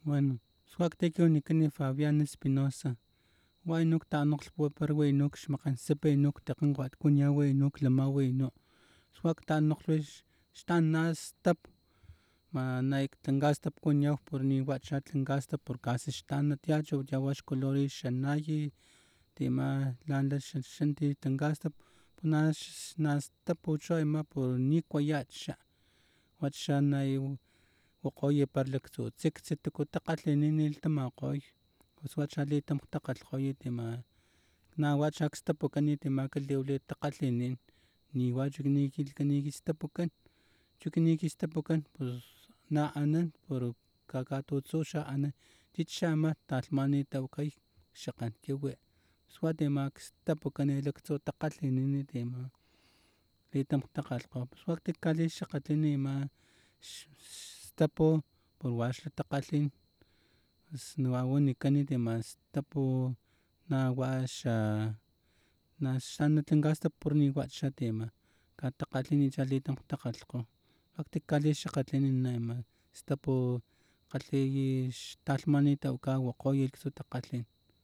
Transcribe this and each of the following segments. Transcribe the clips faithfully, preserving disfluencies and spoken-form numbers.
Bueno, suaktek unikani Fabián Espinosa. Wainuk tanok puper nuk shmakan sepe nuk takan wat kunya nuk lama nuk. Suak tanok wish stan nas tap ma naik tangastap kunya por ni wachat tangastap por casi stan tiacho yawash colori shanayi tima landa shanti tangastap punas nas tapucho ima por ni kwayacha wachanay وقوي برلك تو تسك تسكو تقاتلين التماقوي وسواتشالي تم تقاتل خوي تما نا واتشاك ستبوكني تما كليولي تقاتلين ني واجكني كيل كني ستبوكن شكني ستبوكن بس نا أنا برو كاكاتو تسوشا أنا تيتشاما تالماني توكي شقن كيوي سواتي ماك ستبوكني لك تو تقاتلين تما لي تم تقاتل بس وقت كالي شقتني ما tapo por wash taqatlin nuawani kani demas tapo na washa na shana tangasta por ni washa tema ka taqatlin chalitam taqatlqo wakti kali shaqatlin naima stapo qalli talmani tawka waqoy su taqatlin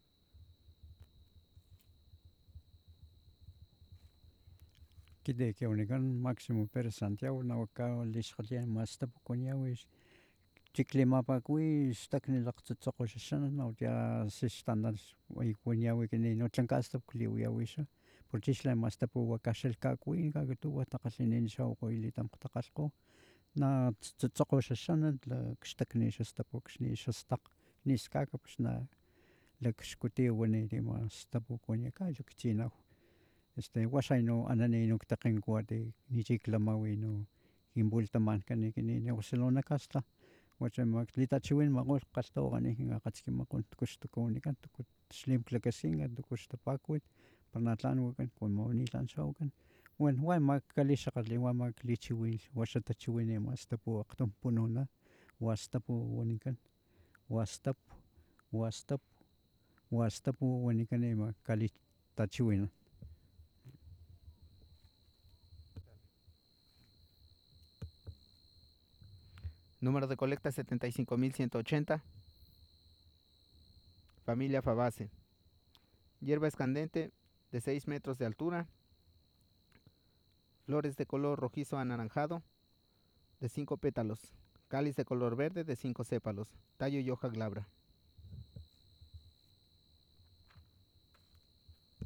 kide ke unikan Máximo Pérez Santiago nawaka lishqallian mastapo kunyawish chiklimapakwi xtaknilaqtsoqoxaxan nawtia sixtanal waykuñawi kini no tlankastap kliwiyawisha porchixla mastapo wakaxelkakwi kakatuwa taqalhinin xawqoylitam taqalqo na tsoqoxaxan xtaknixastapo xnixastaq niskaka pues na lakxkutiwani rima stapo kuñaka llukchinaw este waxayno anani no taqinkuati nichiklamawi no kinbultamankan kini Barcelona kastla wachamak litachiwin maqul qaltawaqani qatskimaqun tukuxtukunikan tuku xlimklakasinka tukuxtapakuit para tlan wakan como nitlan xawakan wan waymak kalixakgatli wamak lichiwin waxatachiwin mastapu akgtum pununa wastapu wanikan wastapu wastapu wastapu wanikan ima kalitachiwinan Número de colecta setenta y cinco mil ciento ochenta. Familia Fabace. Hierba escandente de seis metros de altura. Flores de color rojizo anaranjado de cinco pétalos. Cáliz de color verde de cinco sépalos. Tallo y hoja glabra.